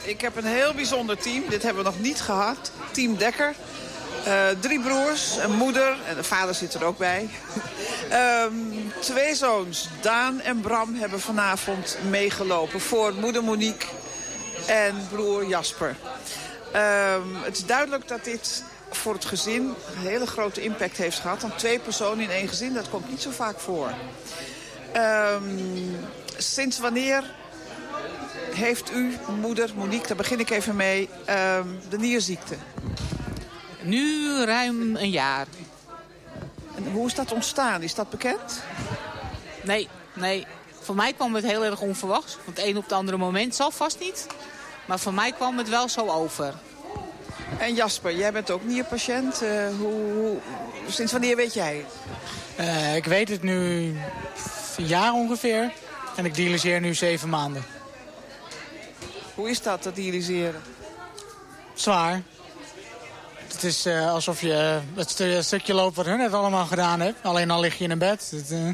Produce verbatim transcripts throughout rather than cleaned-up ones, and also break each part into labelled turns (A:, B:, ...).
A: Ik heb een heel bijzonder team. Dit hebben we nog niet gehad. Team Dekker. Uh, drie broers, een moeder en de vader zit er ook bij. um, twee zoons, Daan en Bram, hebben vanavond meegelopen voor moeder Monique en broer Jasper. Um, het is duidelijk dat dit voor het gezin een hele grote impact heeft gehad. Want twee personen in één gezin, dat komt niet zo vaak voor. Um, sinds wanneer heeft u, moeder Monique, daar begin ik even mee, um, de nierziekte?
B: Nu ruim een jaar.
A: En hoe is dat ontstaan? Is dat bekend?
B: Nee, nee. Voor mij kwam het heel erg onverwachts. Van het een op het andere moment zal vast niet. Maar voor mij kwam het wel zo over.
A: En Jasper, jij bent ook nierpatiënt. Uh, hoe, hoe, sinds wanneer weet jij?
C: Uh, ik weet het nu een jaar ongeveer. En ik dialyseer nu zeven maanden.
A: Hoe is dat, dat dialyseren?
C: Zwaar. Het is uh, alsof je het stu stukje loopt wat hun net allemaal gedaan heeft. Alleen dan lig je in een bed. Het, uh...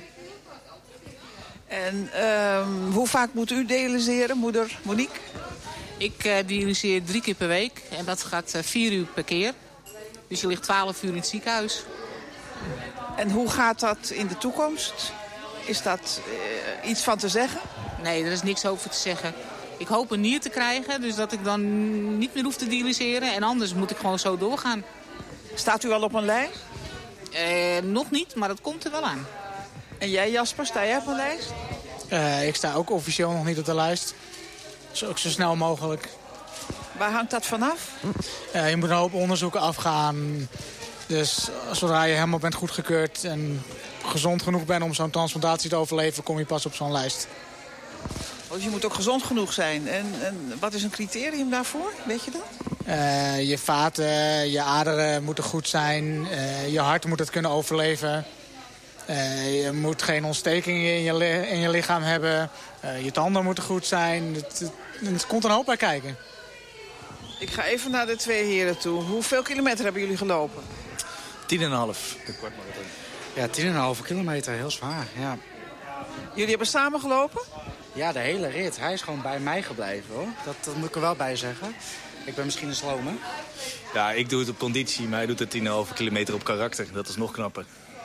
A: En uh, hoe vaak moet u dialyseren, moeder Monique?
B: Ik uh, dialyseer drie keer per week. En dat gaat uh, vier uur per keer. Dus je ligt twaalf uur in het ziekenhuis.
A: En hoe gaat dat in de toekomst? Is dat uh, iets van te zeggen?
B: Nee, er is niks over te zeggen. Ik hoop een nier te krijgen, dus dat ik dan niet meer hoef te dialyseren. En anders moet ik gewoon zo doorgaan.
A: Staat u al op een lijst?
B: Eh, nog niet, maar dat komt er wel aan.
A: En jij, Jasper, sta jij op een lijst?
C: Uh, ik sta ook officieel nog niet op de lijst. Dus ook zo snel mogelijk.
A: Waar hangt dat vanaf?
C: Uh, je moet een hoop onderzoeken afgaan. Dus zodra je helemaal bent goedgekeurd en gezond genoeg bent om zo'n transplantatie te overleven, kom je pas op zo'n lijst.
A: Dus je moet ook gezond genoeg zijn. En, en wat is een criterium daarvoor? Weet je dat?
C: Uh, je vaten, je aderen moeten goed zijn. Uh, je hart moet het kunnen overleven. Uh, je moet geen ontstekingen in je, in je lichaam hebben. Uh, je tanden moeten goed zijn. Het, het, het komt een hoop bij kijken.
A: Ik ga even naar de twee heren toe. Hoeveel kilometer hebben jullie gelopen?
D: Tien en een half. De kwartmarathon.
E: Ja, tien en een halve kilometer. Heel zwaar, ja.
A: Jullie hebben samen gelopen?
E: Ja, de hele rit. Hij is gewoon bij mij gebleven, hoor. Dat, dat moet ik er wel bij zeggen. Ik ben misschien een slome.
D: Ja, ik doe het op conditie, maar hij doet het tien en een halve kilometer op karakter. Dat is nog knapper.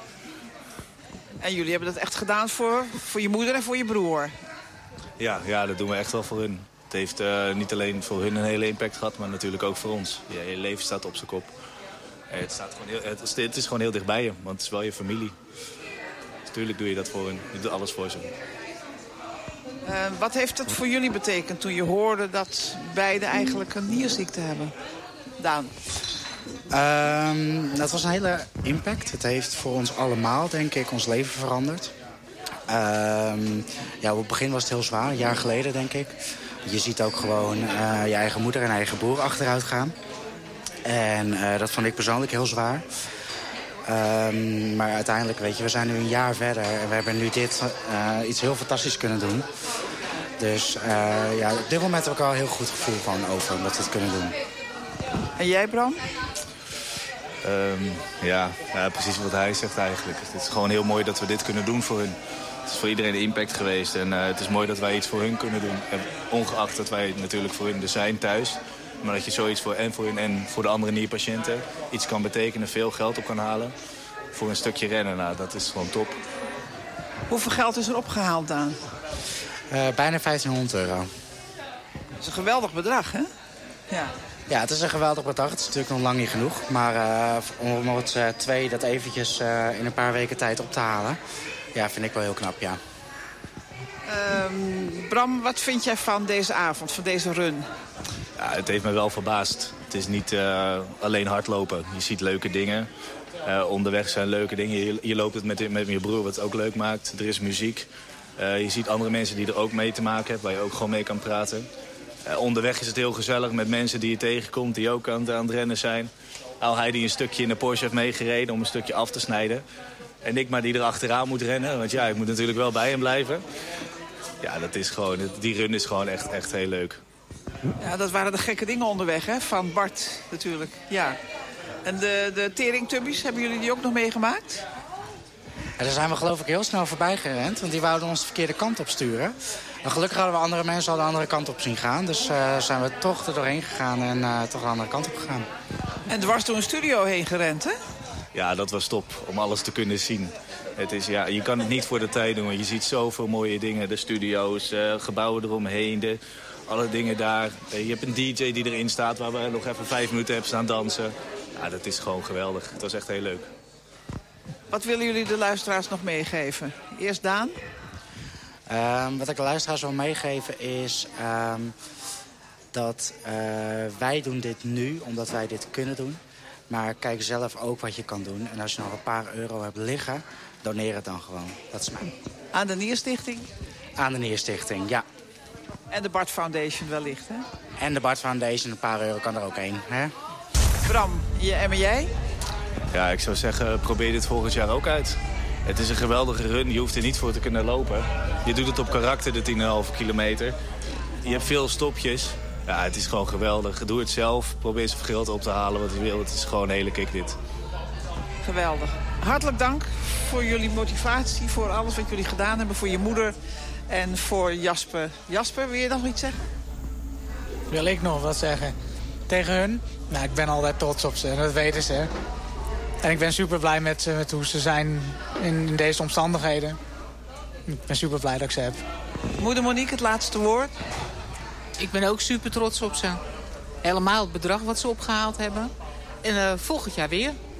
A: En jullie hebben dat echt gedaan voor, voor je moeder en voor je broer?
D: Ja, ja, dat doen we echt wel voor hun. Het heeft uh, niet alleen voor hun een hele impact gehad, maar natuurlijk ook voor ons. Je hele leven staat op zijn kop. Het, staat gewoon heel, het, is, het is gewoon heel dichtbij je, want het is wel je familie. Natuurlijk doe je dat voor hun. Je doet alles voor ze.
A: Uh, wat heeft het voor jullie betekend toen je hoorde dat beide eigenlijk een nierziekte hebben? Daan?
E: Um, dat was een hele impact. Het heeft voor ons allemaal, denk ik, ons leven veranderd. Um, ja, op het begin was het heel zwaar, een jaar geleden, denk ik. Je ziet ook gewoon uh, je eigen moeder en eigen broer achteruit gaan. En uh, dat vond ik persoonlijk heel zwaar. Um, maar uiteindelijk, weet je, we zijn nu een jaar verder en we hebben nu dit uh, iets heel fantastisch kunnen doen. Dus uh, ja, op dit moment heb ik al een heel goed gevoel van over dat we het kunnen doen.
A: En jij, Bram?
D: Um, ja, ja, precies wat hij zegt eigenlijk. Het is gewoon heel mooi dat we dit kunnen doen voor hun. Het is voor iedereen een impact geweest en uh, het is mooi dat wij iets voor hun kunnen doen. En ongeacht dat wij natuurlijk voor hun er zijn thuis. Maar dat je zoiets voor en voor hun en voor de andere nierpatiënten iets kan betekenen, veel geld op kan halen. Voor een stukje rennen, nou, dat is gewoon top.
A: Hoeveel geld is er opgehaald, Daan?
E: Uh, bijna vijftienhonderd euro.
A: Dat is een geweldig bedrag, hè? Ja.
E: Ja, het is een geweldig bedrag. Het is natuurlijk nog lang niet genoeg. Maar uh, om het uh, twee dat eventjes uh, in een paar weken tijd op te halen, ja, vind ik wel heel knap, ja.
A: Um, Bram, wat vind jij van deze avond, van deze run?
D: Ja, het heeft me wel verbaasd. Het is niet uh, alleen hardlopen. Je ziet leuke dingen. Uh, onderweg zijn leuke dingen. Je, je loopt het met, met je broer, wat het ook leuk maakt. Er is muziek. Uh, je ziet andere mensen die er ook mee te maken hebben, waar je ook gewoon mee kan praten. Uh, onderweg is het heel gezellig met mensen die je tegenkomt, die ook aan het, aan het rennen zijn. Al hij die een stukje in de Porsche heeft meegereden om een stukje af te snijden. En ik maar die er achteraan moet rennen, want ja, ik moet natuurlijk wel bij hem blijven. Ja, dat is gewoon, die run is gewoon echt, echt heel leuk.
A: Ja, dat waren de gekke dingen onderweg, hè? Van Bart natuurlijk, ja. En de, de teringtubbies, hebben jullie die ook nog meegemaakt?
E: Ja, daar zijn we geloof ik heel snel voorbij gerend, want die wouden ons de verkeerde kant op sturen. Maar gelukkig hadden we andere mensen al de andere kant op zien gaan. Dus uh, zijn we toch er doorheen gegaan en uh, toch de andere kant op gegaan.
A: En dwars door een studio heen gerend, hè?
D: Ja, dat was top, om alles te kunnen zien. Het is, ja, je kan het niet voor de tijd doen, want je ziet zoveel mooie dingen. De studio's, uh, gebouwen eromheen, de, alle dingen daar. Uh, je hebt een D J die erin staat waar we nog even vijf minuten hebben staan dansen. Ja, dat is gewoon geweldig. Het was echt heel leuk.
A: Wat willen jullie de luisteraars nog meegeven? Eerst Daan?
E: Um, wat ik de luisteraars wil meegeven is um, dat uh, wij doen dit nu omdat wij dit kunnen doen. Maar kijk zelf ook wat je kan doen. En als je nog een paar euro hebt liggen, doneer het dan gewoon. Dat is mij.
A: Aan de Nierstichting?
E: Aan de Nierstichting, ja.
A: En de Bart Foundation wellicht, hè?
E: En de Bart Foundation, een paar euro kan er ook heen, hè?
A: Bram, je, en jij?
D: Ja, ik zou zeggen, probeer dit volgend jaar ook uit. Het is een geweldige run, je hoeft er niet voor te kunnen lopen. Je doet het op karakter, de tien komma vijf kilometer. Je hebt veel stopjes. Ja, het is gewoon geweldig. Doe het zelf, probeer zoveel geld op te halen wat je wil. Het is gewoon een hele kick dit.
A: Geweldig. Hartelijk dank voor jullie motivatie, voor alles wat jullie gedaan hebben. Voor je moeder en voor Jasper. Jasper, wil je nog iets zeggen?
C: Wil ik nog wat zeggen? Tegen hun? Nou, ik ben altijd trots op ze, dat weten ze. En ik ben super blij met, met hoe ze zijn in, in deze omstandigheden. Ik ben super blij dat ik ze heb.
A: Moeder Monique, het laatste woord.
B: Ik ben ook super trots op ze. Helemaal het bedrag wat ze opgehaald hebben. En uh, volgend jaar weer.